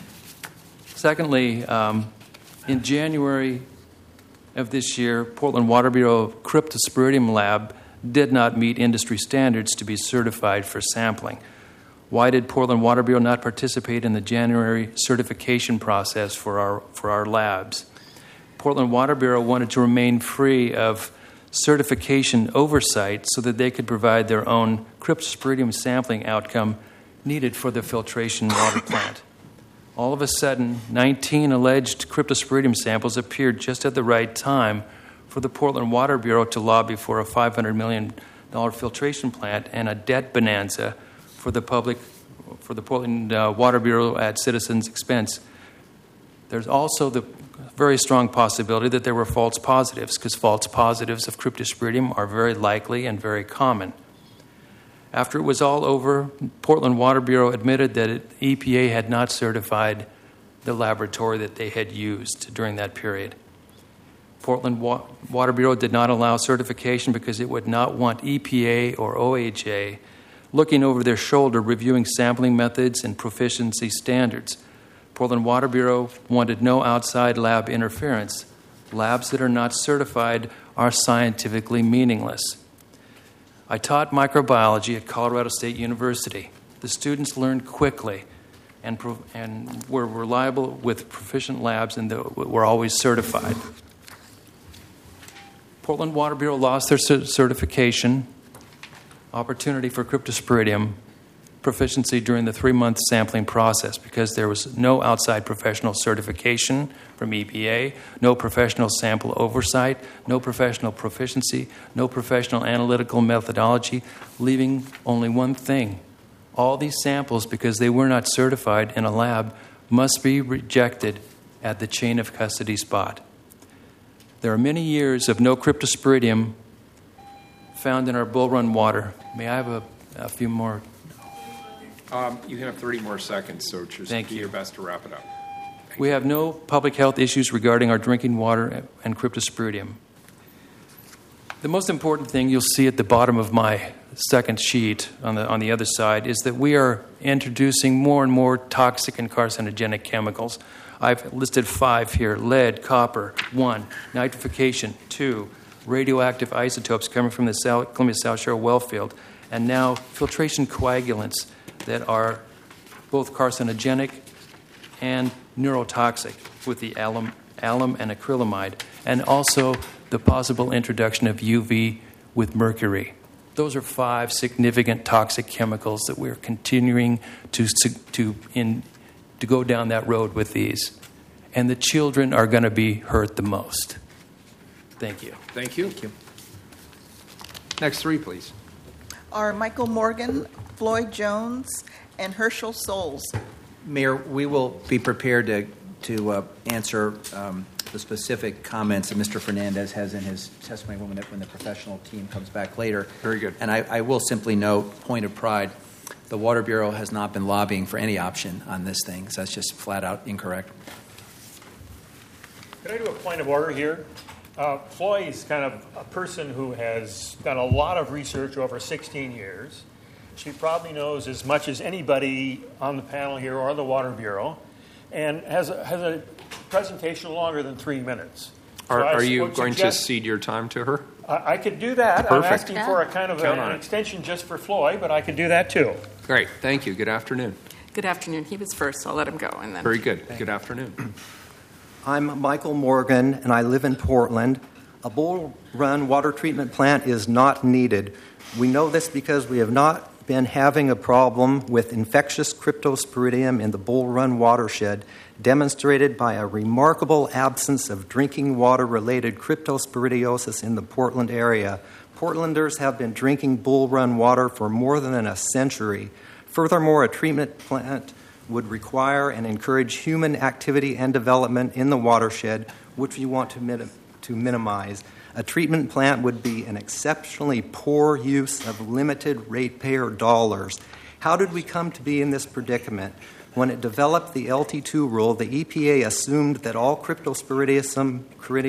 Secondly, in January of this year, Portland Water Bureau Cryptosporidium Lab did not meet industry standards to be certified for sampling. Why did Portland Water Bureau not participate in the January certification process for our labs? Portland Water Bureau wanted to remain free of certification oversight so that they could provide their own cryptosporidium sampling outcome needed for the filtration water plant. All of a sudden, 19 alleged cryptosporidium samples appeared just at the right time for the Portland Water Bureau to lobby for a $500 million filtration plant and a debt bonanza for the Portland Water Bureau at citizens' expense. There's also the very strong possibility that there were false positives, because false positives of cryptosporidium are very likely and very common. After it was all over, Portland Water Bureau admitted that EPA had not certified the laboratory that they had used during that period. Portland Water Bureau did not allow certification because it would not want EPA or OHA looking over their shoulder, reviewing sampling methods and proficiency standards. Portland Water Bureau wanted no outside lab interference. Labs that are not certified are scientifically meaningless. I taught microbiology at Colorado State University. The students learned quickly and were reliable with proficient labs and were always certified. Portland Water Bureau lost their certification opportunity for cryptosporidium proficiency during the 3-month sampling process because there was no outside professional certification from EPA, no professional sample oversight, no professional proficiency, no professional analytical methodology, leaving only one thing. All these samples, because they were not certified in a lab, must be rejected at the chain of custody spot. There are many years of no cryptosporidium found in our Bull Run water. May I have a few more? You have 30 more seconds, so just do your best to wrap it up. We have no public health issues regarding our drinking water and cryptosporidium. The most important thing you'll see at the bottom of my second sheet on the other side is that we are introducing more and more toxic and carcinogenic chemicals. I've listed 5 here: lead, copper, 1, nitrification, 2, radioactive isotopes coming from the Columbia South Shore well field, and now filtration coagulants that are both carcinogenic and neurotoxic with the alum and acrylamide, and also the possible introduction of UV with mercury. Those are 5 significant toxic chemicals that we're continuing to go down that road with these. And the children are going to be hurt the most. Thank you. Thank you. Thank you. Next 3, please. Are Michael Morgan, Floyd Jones, and Herschel Souls. Mayor, we will be prepared to answer the specific comments that Mr. Fernandez has in his testimony when the professional team comes back later. Very good. And I will simply note, point of pride, the Water Bureau has not been lobbying for any option on this thing, so that's just flat out incorrect. Could I do a point of order here? Floyd is kind of a person who has done a lot of research over 16 years. She probably knows as much as anybody on the panel here or the Water Bureau, and has a presentation longer than 3 minutes. Are you going to cede your time to her? I could do that. Perfect. I'm asking for a kind of an extension just for Floyd, but I could do that too. Great. Thank you. Good afternoon. Good afternoon. He was first, so I'll let him go. And then. Very good. Good afternoon. I'm Michael Morgan, and I live in Portland. A Bull Run water treatment plant is not needed. We know this because we have not been having a problem with infectious cryptosporidium in the Bull Run watershed, demonstrated by a remarkable absence of drinking water-related cryptosporidiosis in the Portland area. Portlanders have been drinking Bull Run water for more than a century. Furthermore, a treatment plant would require and encourage human activity and development in the watershed, which we want to minimize. A treatment plant would be an exceptionally poor use of limited ratepayer dollars. How did we come to be in this predicament? When it developed the LT2 rule, the EPA assumed that all Cryptosporidium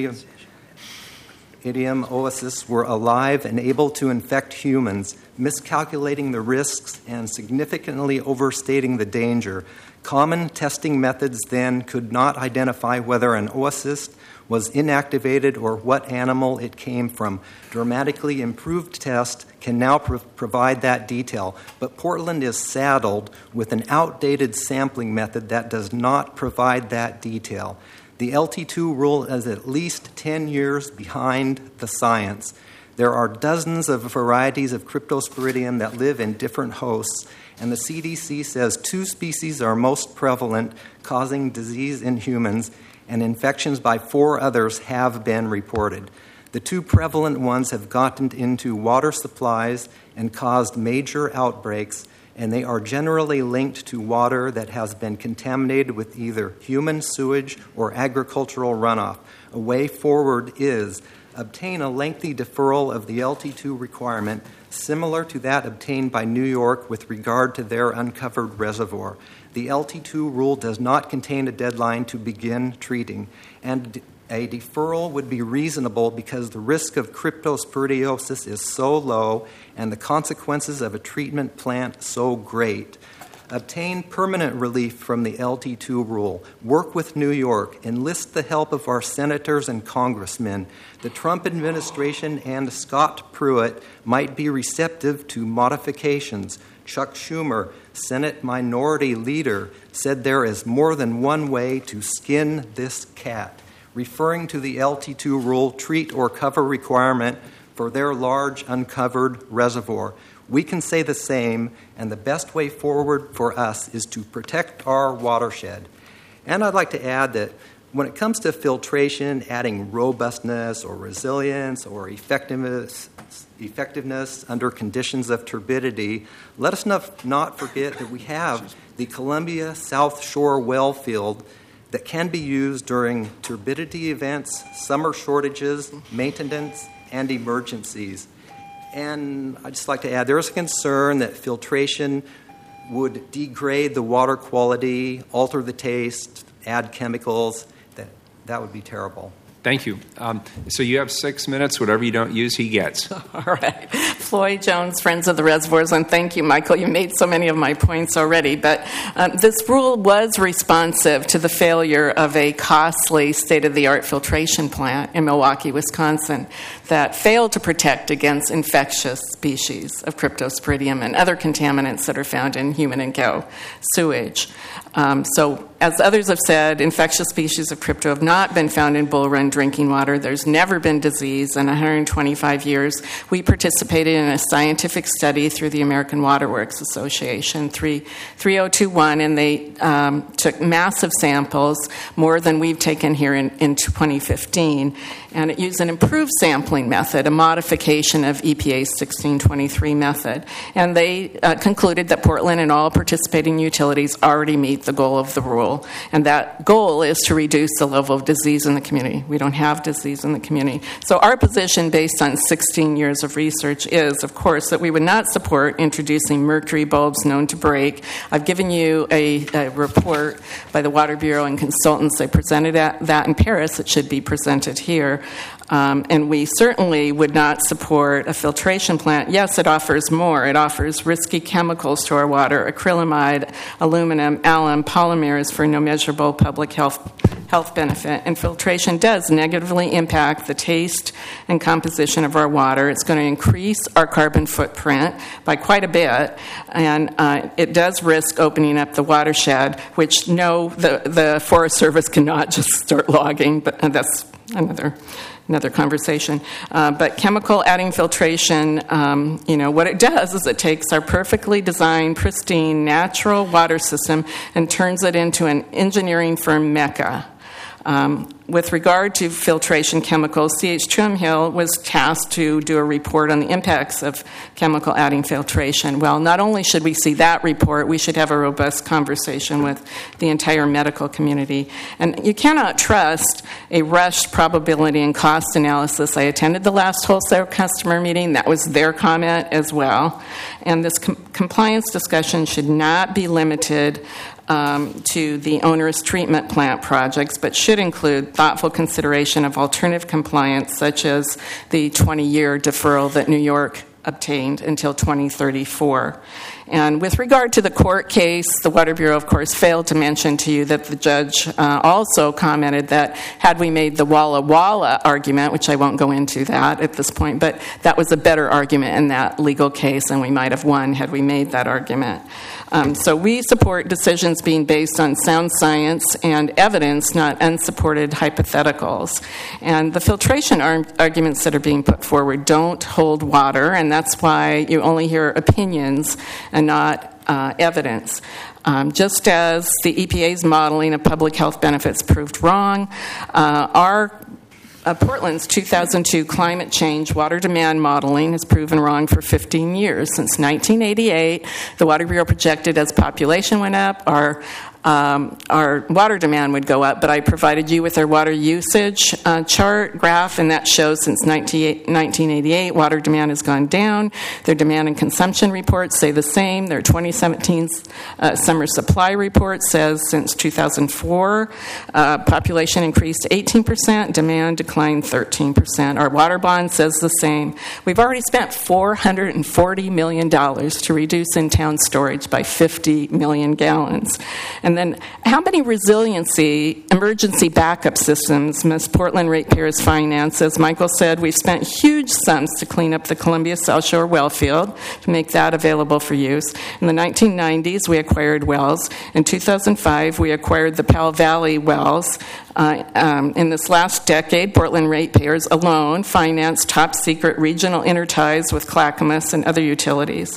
oocysts were alive and able to infect humans, miscalculating the risks and significantly overstating the danger. Common testing methods then could not identify whether an oocyst was inactivated or what animal it came from. Dramatically improved tests can now provide that detail, but Portland is saddled with an outdated sampling method that does not provide that detail. The LT2 rule is at least 10 years behind the science. There are dozens of varieties of Cryptosporidium that live in different hosts, and the CDC says 2 species are most prevalent, causing disease in humans, and infections by 4 others have been reported. The 2 prevalent ones have gotten into water supplies and caused major outbreaks, and they are generally linked to water that has been contaminated with either human sewage or agricultural runoff. A way forward is obtain a lengthy deferral of the LT2 requirement, similar to that obtained by New York with regard to their uncovered reservoir. The LT2 rule does not contain a deadline to begin treating, and a deferral would be reasonable because the risk of cryptosporidiosis is so low and the consequences of a treatment plant so great. Obtain permanent relief from the LT2 rule. Work with New York. Enlist the help of our senators and congressmen. The Trump administration and Scott Pruitt might be receptive to modifications. Chuck Schumer, Senate Minority Leader, said there is more than one way to skin this cat, referring to the LT2 rule treat or cover requirement for their large uncovered reservoir. We can say the same, and the best way forward for us is to protect our watershed. And I'd like to add that when it comes to filtration, adding robustness or resilience or effectiveness under conditions of turbidity, let us not forget that we have the Columbia South Shore well field that can be used during turbidity events, summer shortages, maintenance, and emergencies. And I'd just like to add, there is a concern that filtration would degrade the water quality, alter the taste, add chemicals. That would be terrible. Thank you. So you have 6 minutes. Whatever you don't use, he gets. All right. Floyd Jones, Friends of the Reservoirs, and thank you, Michael. You made so many of my points already. But this rule was responsive to the failure of a costly state-of-the-art filtration plant in Milwaukee, Wisconsin, that failed to protect against infectious species of Cryptosporidium and other contaminants that are found in human and cow sewage. So, as others have said, infectious species of crypto have not been found in Bull Run drinking water. There's never been disease in 125 years. We participated in a scientific study through the American Water Works Association, 3021, and they took massive samples, more than we've taken here in 2015, and it used an improved sampling method, a modification of EPA's 1623 method. And they concluded that Portland and all participating utilities already meet the goal of the rule. And that goal is to reduce the level of disease in the community. We don't have disease in the community. So our position, based on 16 years of research, is, of course, that we would not support introducing mercury bulbs known to break. I've given you a report by the Water Bureau and consultants. They presented that in Paris. It should be presented here. And we certainly would not support a filtration plant. Yes, it offers more. It offers risky chemicals to our water, acrylamide, aluminum, alum, polymers for no measurable public health benefit. And filtration does negatively impact the taste and composition of our water. It's going to increase our carbon footprint by quite a bit, and it does risk opening up the watershed, which the Forest Service cannot just start logging, but that's another conversation. But chemical adding filtration, what it does is it takes our perfectly designed, pristine, natural water system and turns it into an engineering firm mecca. With regard to filtration chemicals, C.H. Trimhill was tasked to do a report on the impacts of chemical adding filtration. Well, not only should we see that report, we should have a robust conversation with the entire medical community. And you cannot trust a rushed probability and cost analysis. I attended the last wholesale customer meeting. That was their comment as well. And this compliance discussion should not be limited to the onerous treatment plant projects, but should include thoughtful consideration of alternative compliance, such as the 20-year deferral that New York obtained until 2034. And with regard to the court case, the Water Bureau, of course, failed to mention to you that the judge also commented that had we made the Walla Walla argument, which I won't go into that at this point, but that was a better argument in that legal case, and we might have won had we made that argument. So we support decisions being based on sound science and evidence, not unsupported hypotheticals. And the filtration arguments that are being put forward don't hold water, and that's why you only hear opinions and not evidence. Just as the EPA's modeling of public health benefits proved wrong, Portland's 2002 climate change water demand modeling has proven wrong for 15 years. Since 1988, the Water Bureau projected as population went up, our water demand would go up, but I provided you with our water usage chart graph, and that shows since 1988, water demand has gone down. Their demand and consumption reports say the same. Their 2017 summer supply report says since 2004, population increased 18%, demand declined 13%. Our water bond says the same. We've already spent $440 million to reduce in-town storage by 50 million gallons. And then how many resiliency emergency backup systems must Portland ratepayers finance? As Michael said, we've spent huge sums to clean up the Columbia South Shore well field to make that available for use. In the 1990s, we acquired wells. In 2005, we acquired the Powell Valley wells. In this last decade, Portland ratepayers alone financed top-secret regional interties with Clackamas and other utilities.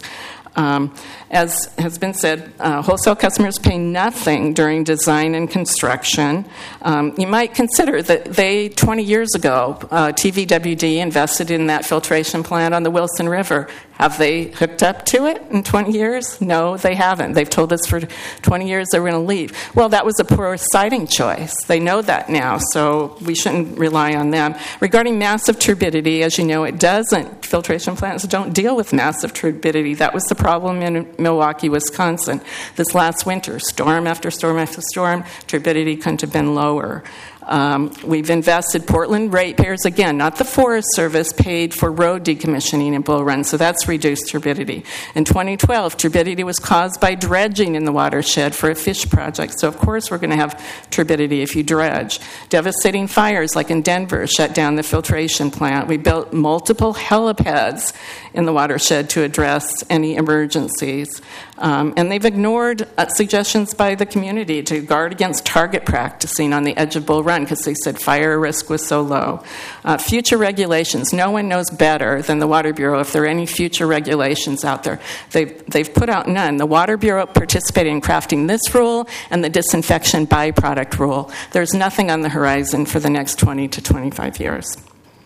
As has been said, wholesale customers pay nothing during design and construction. You might consider that 20 years ago, TVWD invested in that filtration plant on the Wilson River. Have they hooked up to it in 20 years? No, they haven't. They've told us for 20 years they were going to leave. Well, that was a poor siting choice. They know that now, so we shouldn't rely on them. Regarding massive turbidity, as you know, filtration plants don't deal with massive turbidity. That was the problem in Milwaukee, Wisconsin. This last winter, storm after storm after storm, turbidity couldn't have been lower. We've invested, Portland ratepayers, again, not the Forest Service, paid for road decommissioning in Bull Run, so that's reduced turbidity. In 2012, turbidity was caused by dredging in the watershed for a fish project, so of course we're going to have turbidity if you dredge. Devastating fires like in Denver shut down the filtration plant. We built multiple helipads in the watershed to address any emergencies. And they've ignored suggestions by the community to guard against target practicing on the edge of Bull Run because they said fire risk was so low. Future regulations. No one knows better than the Water Bureau if there are any future regulations out there. They've put out none. The Water Bureau participated in crafting this rule and the disinfection byproduct rule. There's nothing on the horizon for the next 20 to 25 years.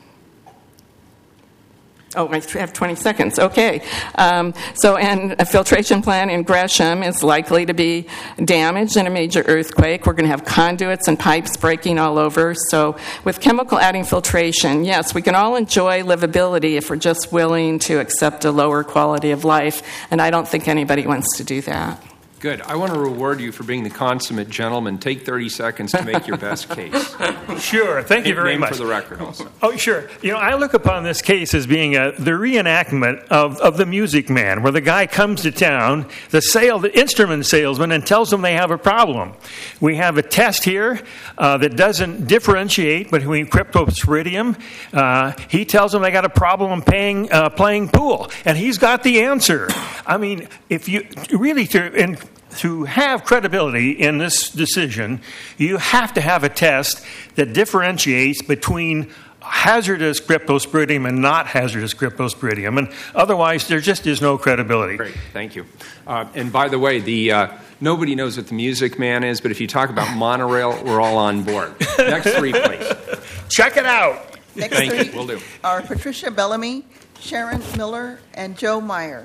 Oh, I have 20 seconds. Okay. And a filtration plant in Gresham is likely to be damaged in a major earthquake. We're going to have conduits and pipes breaking all over. So with chemical adding filtration, yes, we can all enjoy livability if we're just willing to accept a lower quality of life. And I don't think anybody wants to do that. Good. I want to reward you for being the consummate gentleman. Take 30 seconds to make your best case. Sure. Thank you very much. For the record also. Oh, sure. I look upon this case as being the reenactment of the Music Man, where the guy comes to town, the instrument salesman, and tells them they have a problem. We have a test here that doesn't differentiate between cryptosporidium. He tells them they got a problem playing pool, and he's got the answer. I mean, if you really to have credibility in this decision, you have to have a test that differentiates between hazardous cryptosporidium and not hazardous cryptosporidium, and otherwise there just is no credibility. Great, thank you. And by the way, nobody knows what the Music Man is, but if you talk about monorail, we're all on board. Next three, please. Check it out. Next Thank three you. Will do. are Patricia Bellamy, Sharon Miller, and Joe Meyer.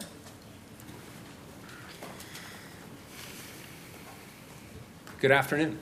Good afternoon.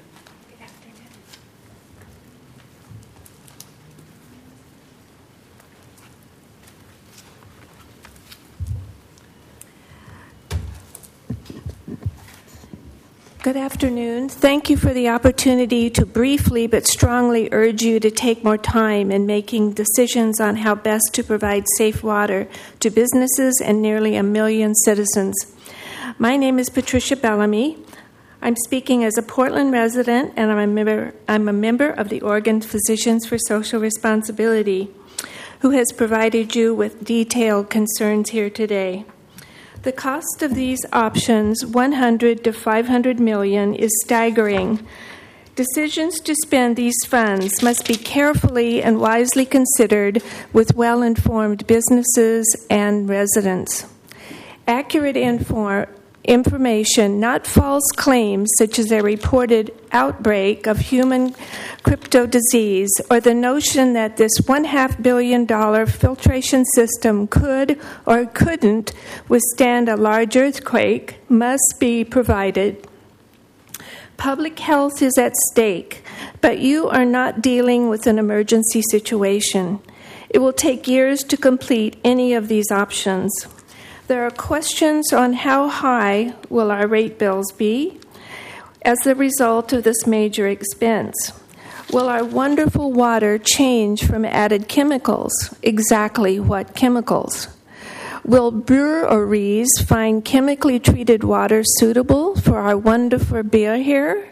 Good afternoon. Thank you for the opportunity to briefly but strongly urge you to take more time in making decisions on how best to provide safe water to businesses and nearly 1 million citizens. My name is Patricia Bellamy. I'm speaking as a Portland resident, and I'm a member of the Oregon Physicians for Social Responsibility, who has provided you with detailed concerns here today. The cost of these options, $100 to $500 million, is staggering. Decisions to spend these funds must be carefully and wisely considered with well-informed businesses and residents. Accurate information, not false claims such as a reported outbreak of human crypto disease or the notion that this $500 million filtration system could or couldn't withstand a large earthquake, must be provided. Public health is at stake, but you are not dealing with an emergency situation. It will take years to complete any of these options. There are questions on how high will our rate bills be as a result of this major expense. Will our wonderful water change from added chemicals? Exactly what chemicals? Will breweries find chemically treated water suitable for our wonderful beer here?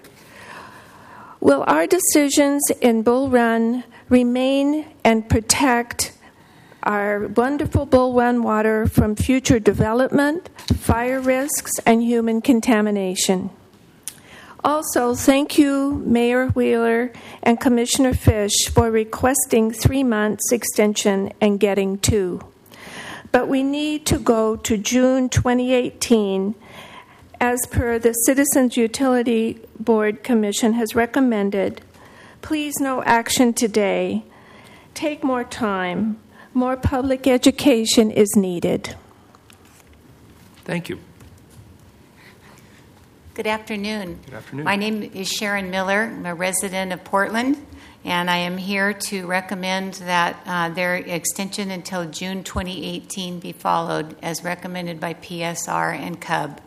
Will our decisions in Bull Run remain and protect our wonderful Bull Run water from future development, fire risks, and human contamination? Also, thank you, Mayor Wheeler and Commissioner Fish, for requesting 3 months extension and getting 2. But we need to go to June 2018, as per the Citizens Utility Board Commission has recommended. Please, no action today. Take more time. More public education is needed. Thank you. Good afternoon. Good afternoon. My name is Sharon Miller. I'm a resident of Portland, and I am here to recommend that their extension until June 2018 be followed as recommended by PSR and CUB.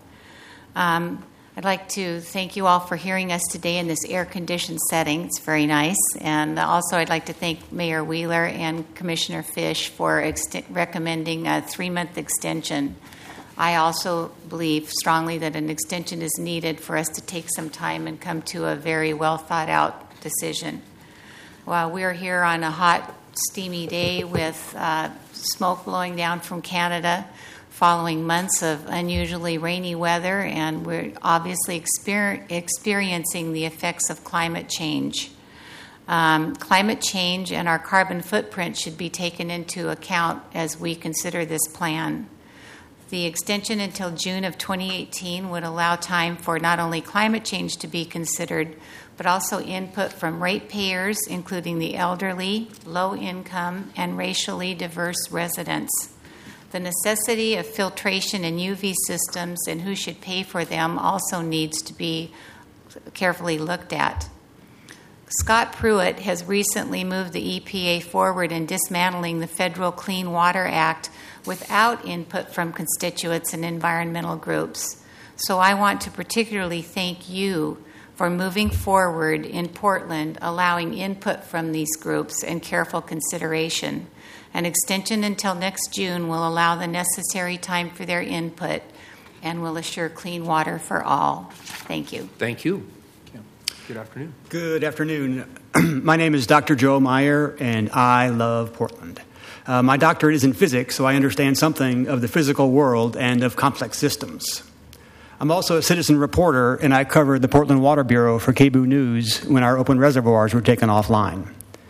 I'd like to thank you all for hearing us today in this air-conditioned setting. It's very nice. And also I'd like to thank Mayor Wheeler and Commissioner Fish for recommending a 3-month extension. I also believe strongly that an extension is needed for us to take some time and come to a very well-thought-out decision. While we're here on a hot, steamy day with smoke blowing down from Canada, following months of unusually rainy weather, and we're obviously experiencing the effects of climate change. Climate change and our carbon footprint should be taken into account as we consider this plan. The extension until June of 2018 would allow time for not only climate change to be considered, but also input from ratepayers, including the elderly, low-income, and racially diverse residents. The necessity of filtration and UV systems and who should pay for them also needs to be carefully looked at. Scott Pruitt has recently moved the EPA forward in dismantling the Federal Clean Water Act without input from constituents and environmental groups. So I want to particularly thank you for moving forward in Portland, allowing input from these groups and careful consideration. An extension until next June will allow the necessary time for their input and will assure clean water for all. Thank you. Thank you. Good afternoon. Good afternoon. My name is Dr. Joe Meyer, and I love Portland. My doctorate is in physics, so I understand something of the physical world and of complex systems. I'm also a citizen reporter, and I covered the Portland Water Bureau for KBOO News when our open reservoirs were taken offline.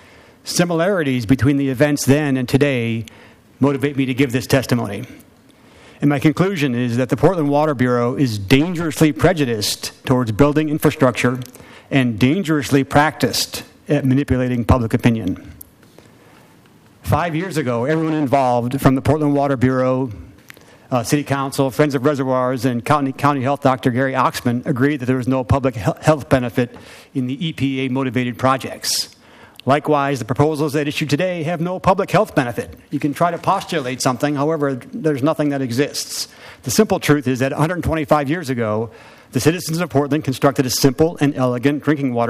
Similarities between the events then and today motivate me to give this testimony. And my conclusion is that the Portland Water Bureau is dangerously prejudiced towards building infrastructure and dangerously practiced at manipulating public opinion. 5 years ago, everyone involved, from the Portland Water Bureau, City Council, Friends of Reservoirs, and County Health Dr. Gary Oxman, agreed that there was no public health benefit in the EPA-motivated projects. Likewise, the proposals that issued today have no public health benefit. You can try to postulate something, however, there's nothing that exists. The simple truth is that 125 years ago, the citizens of Portland constructed a simple and elegant drinking water